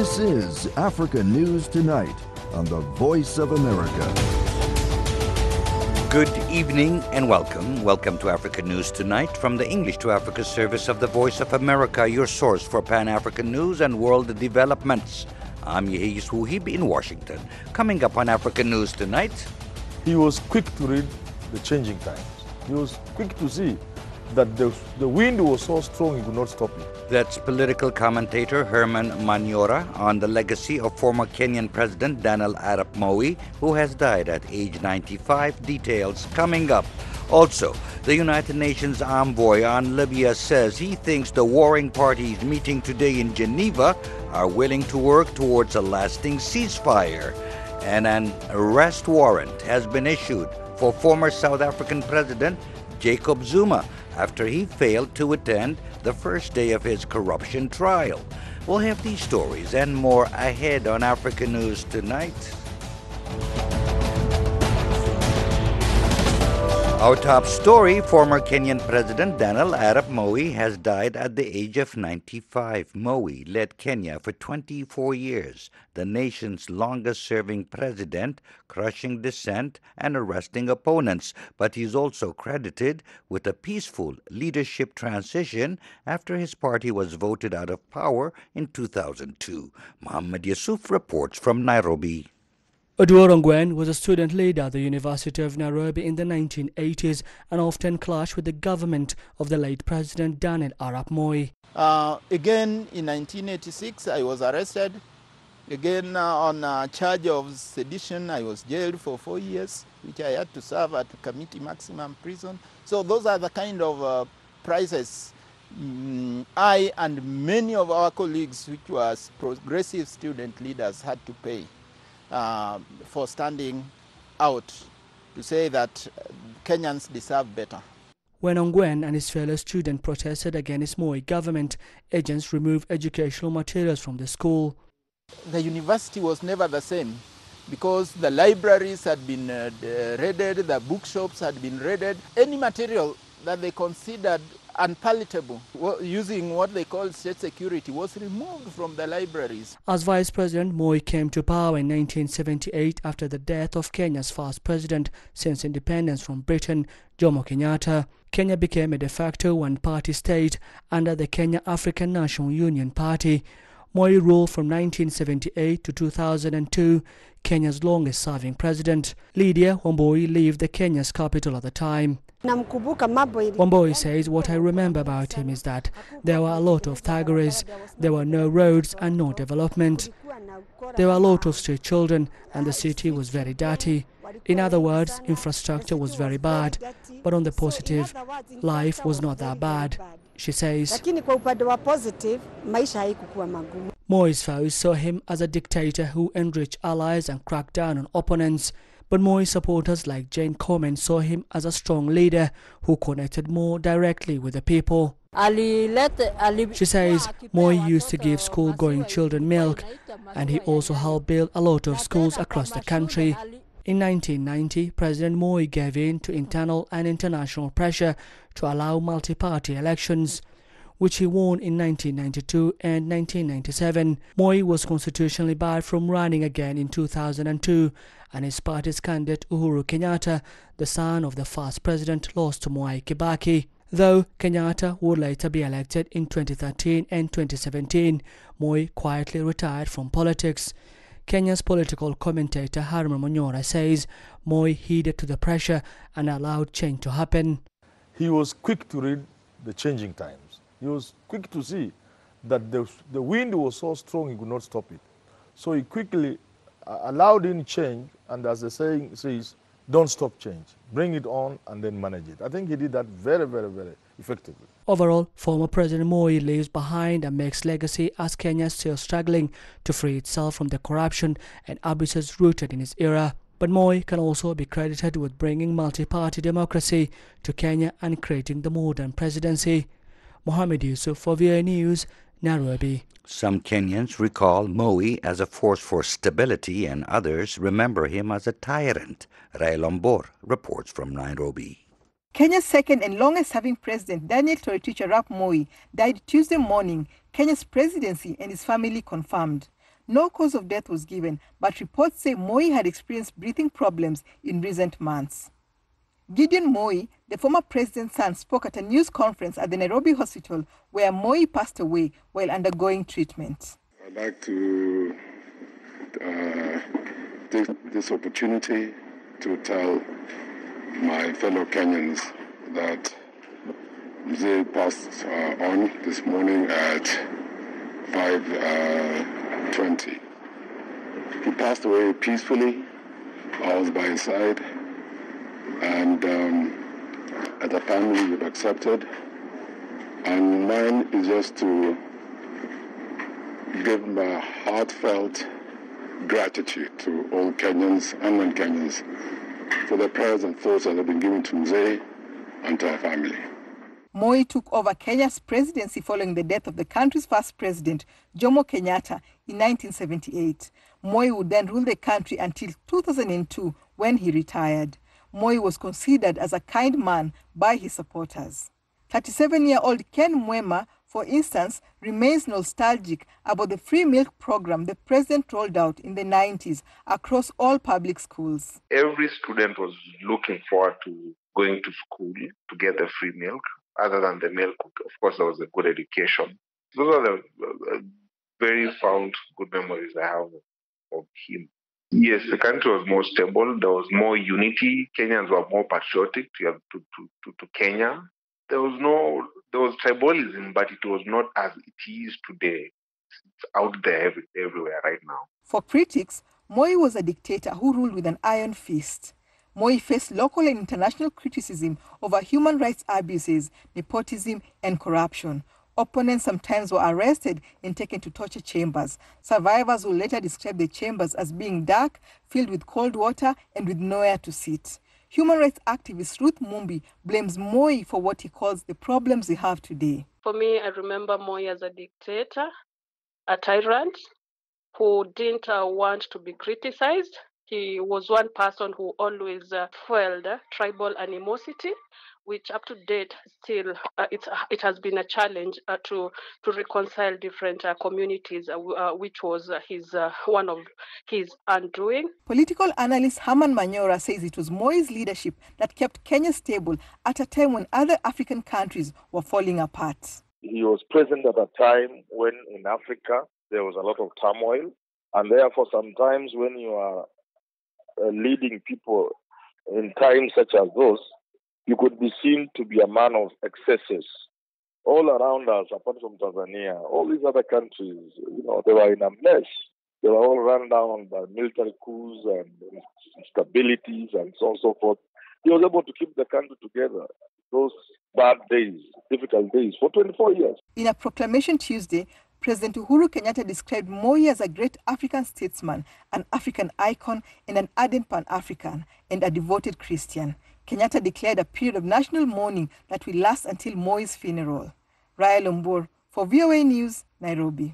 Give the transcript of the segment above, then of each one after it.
This is Africa News Tonight on the Voice of America. Good evening and welcome. Welcome to Africa News Tonight from the English to Africa service of the Voice of America, your source for Pan-African news and world developments. I'm Yehis Wuhib in Washington. Coming up on Africa News Tonight. He was quick to read the changing times. He was quick to see that the wind was so strong he could not stop it. That's political commentator Herman Manyora on the legacy of former Kenyan President Daniel Arap Moi, who has died at age 95. Details coming up. Also, the United Nations envoy on Libya says he thinks the warring parties meeting today in Geneva are willing to work towards a lasting ceasefire. And an arrest warrant has been issued for former South African President Jacob Zuma after he failed to attend the first day of his corruption trial. We'll have these stories and more ahead on Africa News Tonight. Our top story, former Kenyan President Daniel Arap Moi has died at the age of 95. Moi led Kenya for 24 years, the nation's longest-serving president, crushing dissent and arresting opponents. But he's also credited with a peaceful leadership transition after his party was voted out of power in 2002. Mohammed Yusuf reports from Nairobi. Oduor Ongwen was a student leader at the University of Nairobi in the 1980s and often clashed with the government of the late President Daniel Arap Moi. Again, in 1986, I was arrested. Again, on a charge of sedition, I was jailed for 4 years, which I had to serve at Kamiti Maximum Prison. So those are the kind of prices I and many of our colleagues, which were progressive student leaders, had to pay for standing out to say that Kenyans deserve better. When Ongwen and his fellow students protested against Moi government, agents removed educational materials from the school. The university was never the same because the libraries had been raided, the bookshops had been raided. Any material that they considered unpalatable, using what they call state security, was removed from the libraries. As Vice President, Moi came to power in 1978 after the death of Kenya's first president since independence from Britain, Jomo Kenyatta. Kenya became a de facto one-party state under the Kenya African National Union Party. Moi ruled from 1978 to 2002, Kenya's longest-serving president. Lydia Wambui lived the Kenya's capital at the time. Wambui says, "What I remember about him is that there were a lot of thuggeries, there were no roads and no development. There were a lot of street children and the city was very dirty. In other words, infrastructure was very bad, but on the positive, life was not that bad," she says. Moi's foes saw him as a dictator who enriched allies and cracked down on opponents. But Moi supporters like Jane Coleman saw him as a strong leader who connected more directly with the people. She says Moi used to give school-going children milk, and he also helped build a lot of schools across the country. In 1990, President Moi gave in to internal and international pressure to allow multi-party elections, which he won in 1992 and 1997. Moi was constitutionally barred from running again in 2002, and his party's candidate Uhuru Kenyatta, the son of the first president, lost to Mwai Kibaki. Though Kenyatta would later be elected in 2013 and 2017, Moi quietly retired from politics. Kenya's political commentator Herman Manyora says Moi heeded to the pressure and allowed change to happen. He was quick to read the changing times. He was quick to see that the wind was so strong he could not stop it. So he quickly allowed in change, and as the saying says, don't stop change. Bring it on and then manage it. I think he did that very, very, very effectively. Overall, former President Moi leaves behind a mixed legacy as Kenya is still struggling to free itself from the corruption and abuses rooted in his era. But Moi can also be credited with bringing multi-party democracy to Kenya and creating the modern presidency. Mohammed Yusuf for VOA News, Nairobi. Some Kenyans recall Moi as a force for stability and others remember him as a tyrant. Rael Ombor reports from Nairobi. Kenya's second and longest-serving president, Daniel Toroitich Arap Moi, died Tuesday morning, Kenya's presidency and his family confirmed. no cause of death was given, but reports say Moi had experienced breathing problems in recent months. Gideon Moi, the former president's son, spoke at a news conference at the Nairobi hospital where Moi passed away while undergoing treatment. I'd like to take this opportunity to tell my fellow Kenyans that Mzee passed on this morning at 5:20. He passed away peacefully. I was by his side, and as a family we've accepted. And mine is just to give my heartfelt gratitude to all Kenyans and non-Kenyans for the prayers and thoughts that have been given to Mzee and to our family. Moi took over Kenya's presidency following the death of the country's first president, Jomo Kenyatta, in 1978. Moi would then rule the country until 2002, when he retired. Moi was considered as a kind man by his supporters. 37-year-old Ken Mwema, for instance, remains nostalgic about the free milk program the president rolled out in the 90s across all public schools. Every student was looking forward to going to school to get the free milk. Other than the milk, of course, there was a good education. Those are the very fond good memories I have of him. Yes, the country was more stable. There was more unity. Kenyans were more patriotic to Kenya. There was tribalism, but it was not as it is today. It's out there everywhere right now. For critics, Moi was a dictator who ruled with an iron fist. Moi faced local and international criticism over human rights abuses, nepotism, and corruption. Opponents sometimes were arrested and taken to torture chambers. Survivors will later describe the chambers as being dark, filled with cold water, and with nowhere to sit. Human rights activist Ruth Mumbi blames Moi for what he calls the problems we have today. For me, I remember Moi as a dictator, a tyrant who didn't want to be criticized. He was one person who always fueled tribal animosity, which up to date still it has been a challenge to reconcile different communities, which was one of his undoing. Political analyst Herman Manyora says it was Moi's leadership that kept Kenya stable at a time when other African countries were falling apart. He was present at a time when in Africa there was a lot of turmoil, and therefore sometimes when you are leading people in times such as those, you could be seen to be a man of excesses. All around us, apart from Tanzania, all these other countries, they were in a mess. They were all run down by military coups and instabilities and so on and so forth. He was able to keep the country together those bad days, difficult days, for 24 years. In a proclamation Tuesday, President Uhuru Kenyatta described Moi as a great African statesman, an African icon, and an ardent Pan-African, and a devoted Christian. Kenyatta declared a period of national mourning that will last until Moi's funeral. Raya Lombor for VOA News, Nairobi.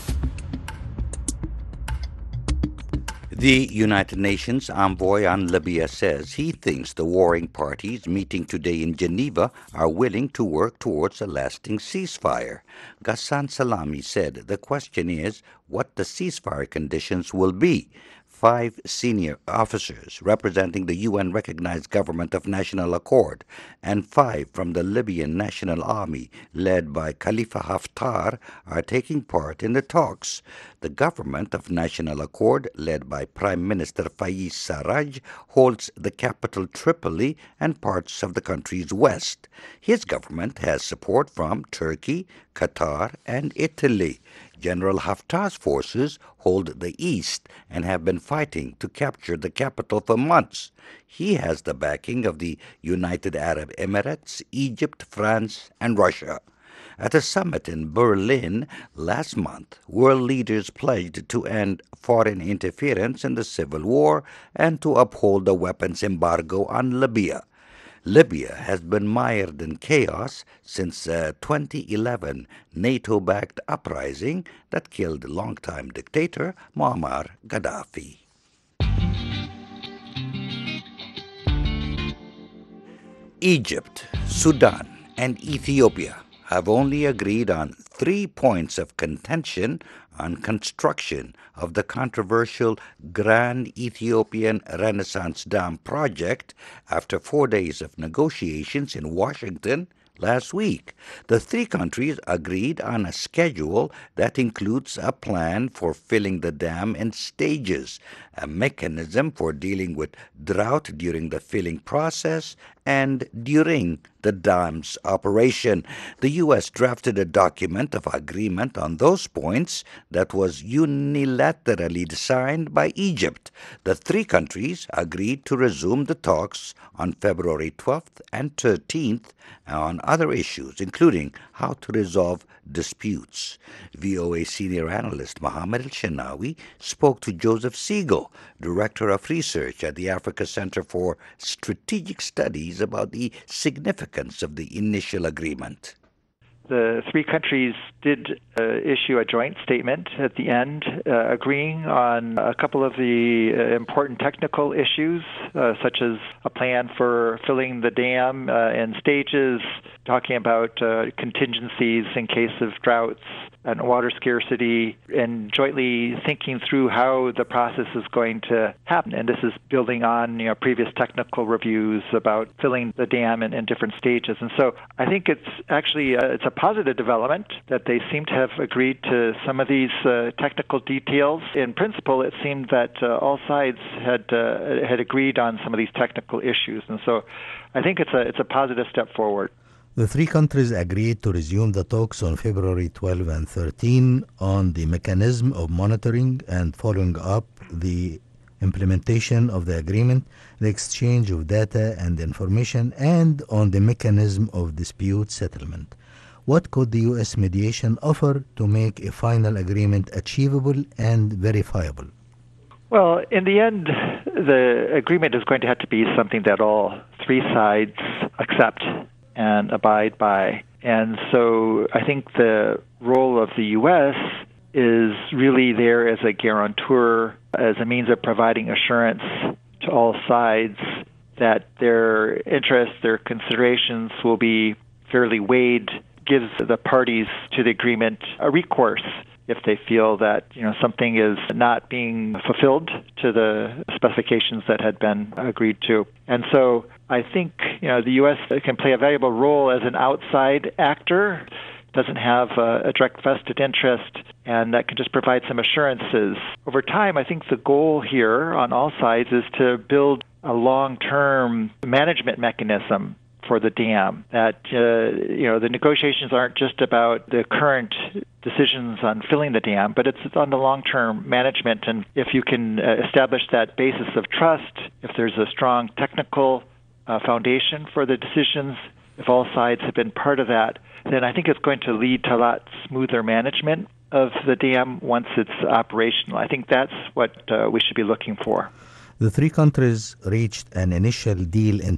The United Nations envoy on Libya says he thinks the warring parties meeting today in Geneva are willing to work towards a lasting ceasefire. Ghassan Salami said the question is what the ceasefire conditions will be. 5 senior officers representing the UN-recognized Government of National Accord and 5 from the Libyan National Army led by Khalifa Haftar are taking part in the talks. The Government of National Accord, led by Prime Minister Fayez Sarraj, holds the capital Tripoli and parts of the country's west. His government has support from Turkey, Qatar, and Italy. General Haftar's forces hold the east and have been fighting to capture the capital for months. He has the backing of the United Arab Emirates, Egypt, France, and Russia. At a summit in Berlin last month, world leaders pledged to end foreign interference in the civil war and to uphold the weapons embargo on Libya. Libya has been mired in chaos since a 2011 NATO-backed uprising that killed longtime dictator Muammar Gaddafi. Egypt, Sudan, and Ethiopia have only agreed on 3 points of contention on construction of the controversial Grand Ethiopian Renaissance Dam project after 4 days of negotiations in Washington last week. The 3 countries agreed on a schedule that includes a plan for filling the dam in stages, a mechanism for dealing with drought during the filling process and during the dam's operation. The U.S. drafted a document of agreement on those points that was unilaterally signed by Egypt. The 3 countries agreed to resume the talks on February 12th and 13th on other issues, including how to resolve disputes. VOA senior analyst Mohammed El-Shenawi spoke to Joseph Siegel, Director of Research at the Africa Center for Strategic Studies, about the significance of the initial agreement. The 3 countries did issue a joint statement at the end, agreeing on a couple of the important technical issues, such as a plan for filling the dam in stages, talking about contingencies in case of droughts and water scarcity, and jointly thinking through how the process is going to happen. And this is building on previous technical reviews about filling the dam in different stages. And so I think it's actually it's a positive development that they seem to have agreed to some of these technical details. In principle, it seemed that all sides had agreed on some of these technical issues. And so I think it's a positive step forward. The 3 countries agreed to resume the talks on February 12 and 13 on the mechanism of monitoring and following up the implementation of the agreement, the exchange of data and information, and on the mechanism of dispute settlement. What could the U.S. mediation offer to make a final agreement achievable and verifiable? Well, in the end, the agreement is going to have to be something that all 3 sides accept and abide by. And so I think the role of the U.S. is really there as a guarantor, as a means of providing assurance to all sides that their interests, their considerations will be fairly weighed, gives the parties to the agreement a recourse if they feel that something is not being fulfilled to the specifications that had been agreed to. And so I think the U.S. can play a valuable role as an outside actor, doesn't have a direct vested interest, and that can just provide some assurances. Over time, I think the goal here on all sides is to build a long-term management mechanism for the dam, that the negotiations aren't just about the current decisions on filling the dam, but it's on the long-term management. And if you can establish that basis of trust, if there's a strong technical foundation for the decisions, if all sides have been part of that, then I think it's going to lead to a lot smoother management of the dam once it's operational. I think that's what we should be looking for. The 3 countries reached an initial deal in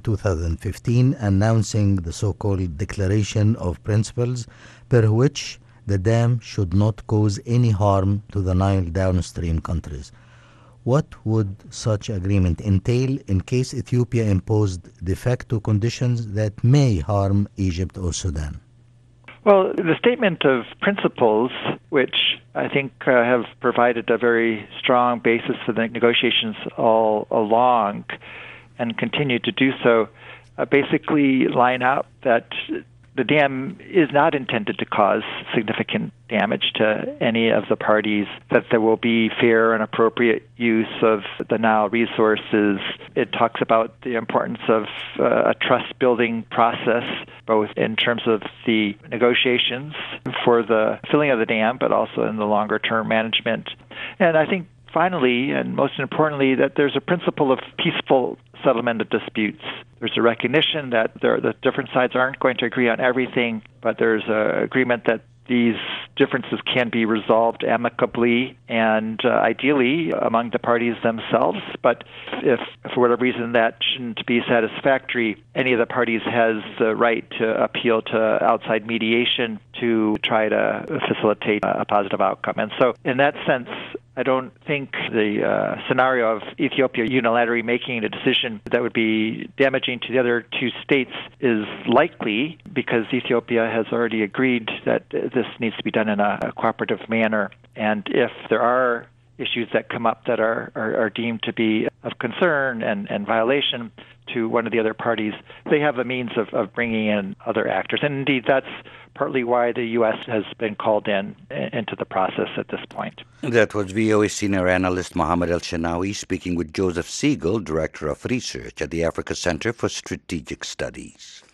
2015 announcing the so-called Declaration of Principles, per which the dam should not cause any harm to the Nile downstream countries. What would such agreement entail in case Ethiopia imposed de facto conditions that may harm Egypt or Sudan? Well, the statement of principles, which I think have provided a very strong basis for the negotiations all along and continue to do so, basically line out that the dam is not intended to cause significant damage to any of the parties, that there will be fair and appropriate use of the Nile resources. It talks about the importance of a trust-building process, both in terms of the negotiations for the filling of the dam, but also in the longer-term management. And I think finally, and most importantly, that there's a principle of peaceful settlement of disputes. There's a recognition that the different sides aren't going to agree on everything, but there's an agreement that these differences can be resolved amicably and ideally among the parties themselves. But if for whatever reason that shouldn't be satisfactory, any of the parties has the right to appeal to outside mediation to try to facilitate a positive outcome. And so in that sense, I don't think the scenario of Ethiopia unilaterally making a decision that would be damaging to the other two states is likely, because Ethiopia has already agreed that this needs to be done in a cooperative manner. And if there are issues that come up that are deemed to be of concern and violation to one of the other parties, they have a means of bringing in other actors. And indeed, that's partly why the U.S. has been called into the process at this point. That was VOA senior analyst Mohammed El-Shenawi speaking with Joseph Siegel, Director of Research at the Africa Center for Strategic Studies.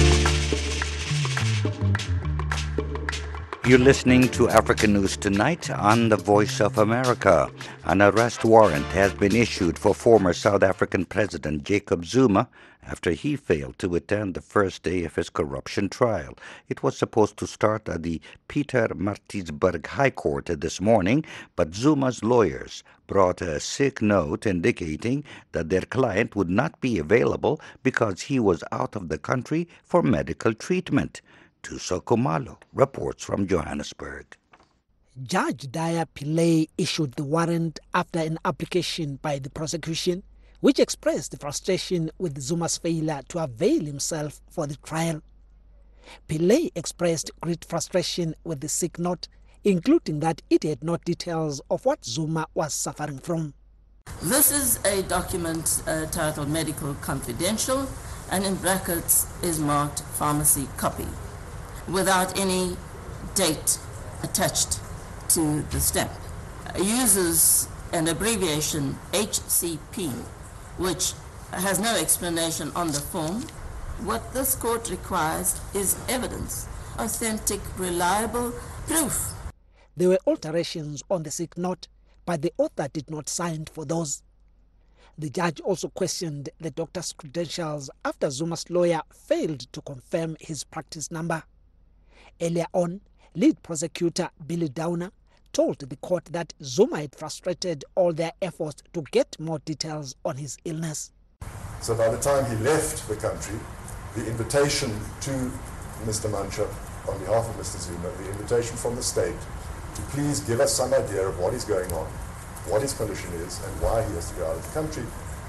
You're listening to Africa News Tonight on the Voice of America. An arrest warrant has been issued for former South African President Jacob Zuma after he failed to attend the first day of his corruption trial. It was supposed to start at the Pietermaritzburg High Court this morning, but Zuma's lawyers brought a sick note indicating that their client would not be available because he was out of the country for medical treatment. Tuso Kumalo reports from Johannesburg. Judge Daya Pillay issued the warrant after an application by the prosecution, which expressed frustration with Zuma's failure to avail himself for the trial. Pillay expressed great frustration with the sick note, including that it had no details of what Zuma was suffering from. This is a document titled Medical Confidential, and in brackets is marked pharmacy copy, without any date attached to the stamp. It uses an abbreviation HCP, which has no explanation on the form. What this court requires is evidence, authentic, reliable proof. There were alterations on the sick note, but the author did not sign for those. The judge also questioned the doctor's credentials after Zuma's lawyer failed to confirm his practice number. Earlier on, lead prosecutor Billy Downer told the court that Zuma had frustrated all their efforts to get more details on his illness. So by the time he left the country, the invitation to Mr. Mancha on behalf of Mr. Zuma, the invitation from the state to please give us some idea of what is going on, what his condition is, and why he has to go out of the country,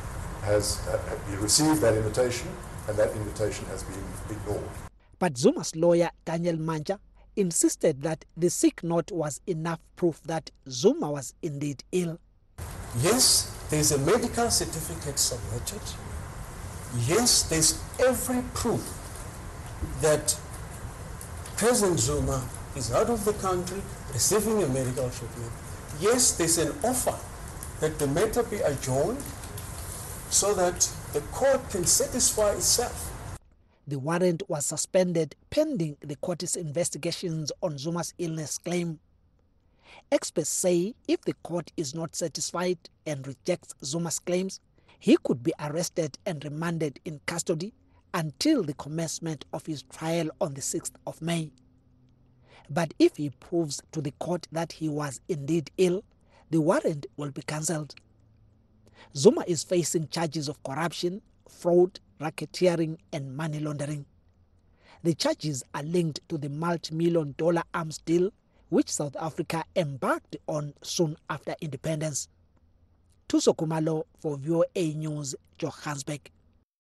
he received that invitation, and that invitation has been ignored. But Zuma's lawyer, Daniel Manja, insisted that the sick note was enough proof that Zuma was indeed ill. Yes, there's a medical certificate submitted. Yes, there's every proof that President Zuma is out of the country receiving a medical treatment. Yes, there's an offer that the matter be adjourned so that the court can satisfy itself. The warrant was suspended pending the court's investigations on Zuma's illness claim. Experts say if the court is not satisfied and rejects Zuma's claims, he could be arrested and remanded in custody until the commencement of his trial on the 6th of May. But if he proves to the court that he was indeed ill, the warrant will be cancelled. Zuma is facing charges of corruption, fraud, racketeering, and money laundering. The charges are linked to the multi-million-dollar arms deal which South Africa embarked on soon after independence. Tuso Kumalo for VOA News, Johannesburg.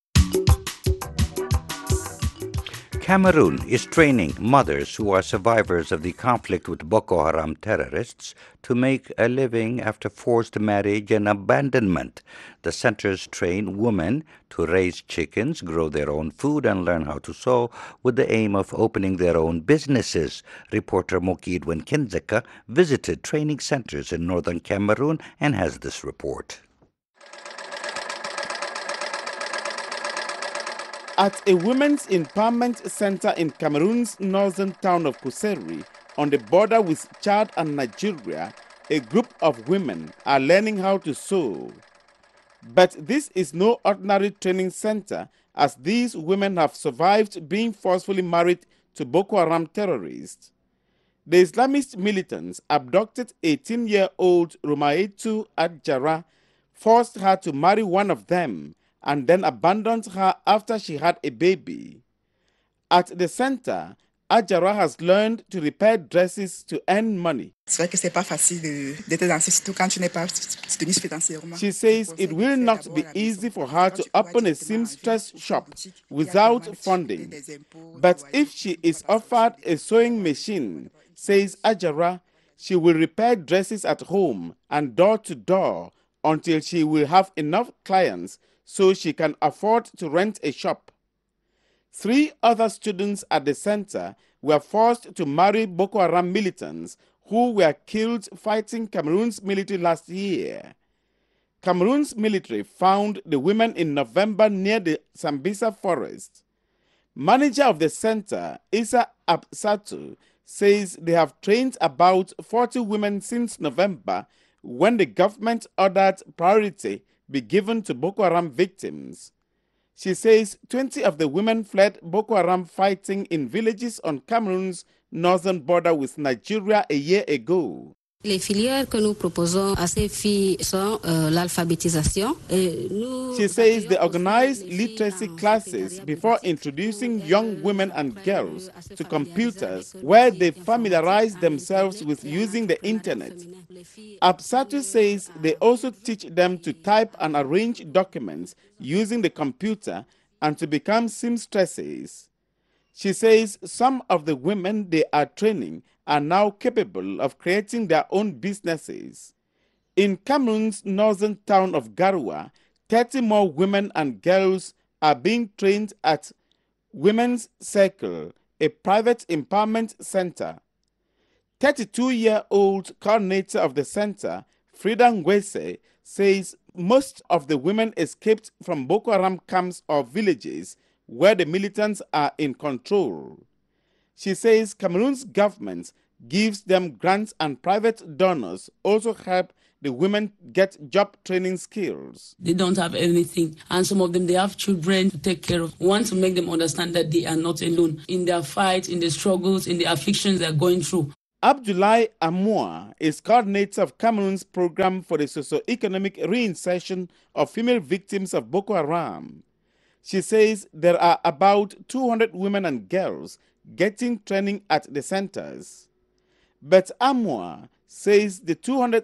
Cameroon is training mothers who are survivors of the conflict with Boko Haram terrorists to make a living after forced marriage and abandonment. The centers train women to raise chickens, grow their own food, and learn how to sew with the aim of opening their own businesses. Reporter Moki Edwin Kinzeka visited training centers in northern Cameroon and has this report. At a women's empowerment center in Cameroon's northern town of Kuseri, on the border with Chad and Nigeria, a group of women are learning how to sew. But this is no ordinary training center, as these women have survived being forcefully married to Boko Haram terrorists. The Islamist militants abducted 18-year-old Rumayetu Adjara, forced her to marry one of them, and then abandoned her after she had a baby. At the center, Ajara has learned to repair dresses to earn money. She says it will not be easy for her to open a seamstress shop without funding. But if she is offered a sewing machine, says Ajara, she will repair dresses at home and door to door until she will have enough clients so she can afford to rent a shop. 3 other students at the center were forced to marry Boko Haram militants who were killed fighting Cameroon's military last year. Cameroon's military found the women in November near the Sambisa forest. Manager of the center, Issa Absatu, says they have trained about 40 women since November when the government ordered priority be given to Boko Haram victims. She says 20 of the women fled Boko Haram fighting in villages on Cameroon's northern border with Nigeria a year ago. Les filières que nous proposons à ces filles sont l'alphabétisation. She says they organize literacy classes before introducing young women and girls to computers where they familiarize themselves with using the internet. Absatu says they also teach them to type and arrange documents using the computer and to become seamstresses. She says some of the women they are training are now capable of creating their own businesses. In Cameroon's northern town of Garoua, 30 more women and girls are being trained at Women's Circle, a private empowerment center. 32-year-old coordinator of the center, Frida Ngwese, says most of the women escaped from Boko Haram camps or villages where the militants are in control. She says Cameroon's government gives them grants and private donors also help the women get job training skills. They don't have anything, and some of them, they have children to take care of. We want to make them understand that they are not alone in their fights, in the struggles, in the afflictions they are going through. Abdoulaye Amour is coordinator of Cameroon's program for the socio-economic reinsertion of female victims of Boko Haram. She says there are about 200 women and girls getting training at the centers. But Amour says the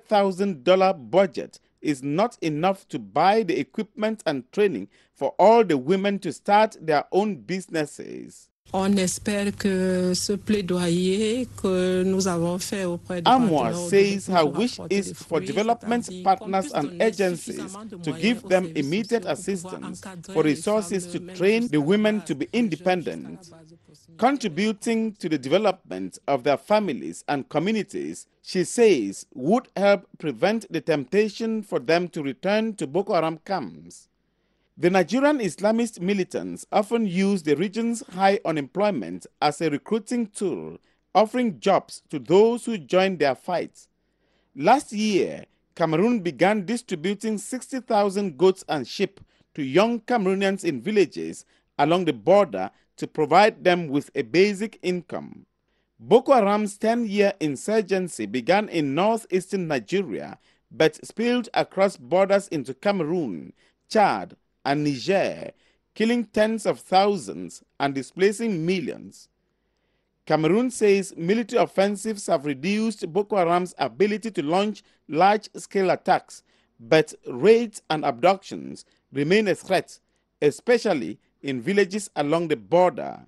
$200,000 budget is not enough to buy the equipment and training for all the women to start their own businesses. On espère que ce plaidoyer que nous avons fait auprès des Amour says her wish is for development partners and agencies to give them immediate assistance for resources to train the women to be independent. Contributing to the development of their families and communities, she says, would help prevent the temptation for them to return to Boko Haram camps. The Nigerian Islamist militants often use the region's high unemployment as a recruiting tool, offering jobs to those who join their fight. Last year, Cameroon began distributing 60,000 goats and sheep to young Cameroonians in villages along the border to provide them with a basic income. Boko Haram's 10-year insurgency began in northeastern Nigeria but spilled across borders into Cameroon, Chad, and Niger, killing tens of thousands and displacing millions. Cameroon says military offensives have reduced Boko Haram's ability to launch large-scale attacks, but raids and abductions remain a threat, especially in villages along the border.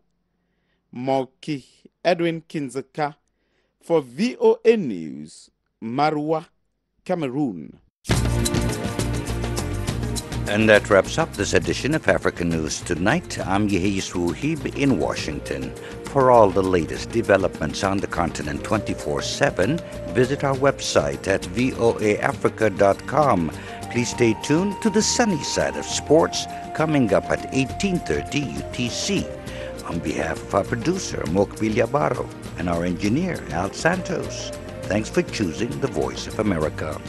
Moki Edwin Kinzeka for VOA News, Marwa, Cameroon. And that wraps up this edition of African News Tonight. I'm Yehis Wuhib in Washington. For all the latest developments on the continent 24/7, visit our website at voaafrica.com. Please stay tuned to the sunny side of sports coming up at 18:30 UTC. On behalf of our producer, Mokbil Yabaro, and our engineer, Al Santos, thanks for choosing the Voice of America.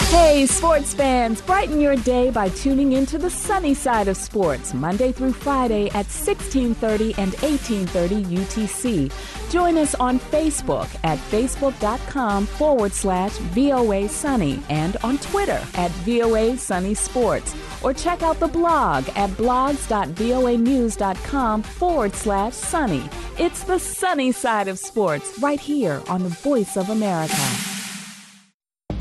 Hey, sports fans, brighten your day by tuning into the sunny side of sports, Monday through Friday at 16:30 and 18:30 UTC. Join us on Facebook at facebook.com/VOA Sunny and on Twitter at VOA Sunny Sports. Or check out the blog at blogs.voanews.com/sunny. It's the sunny side of sports right here on the Voice of America.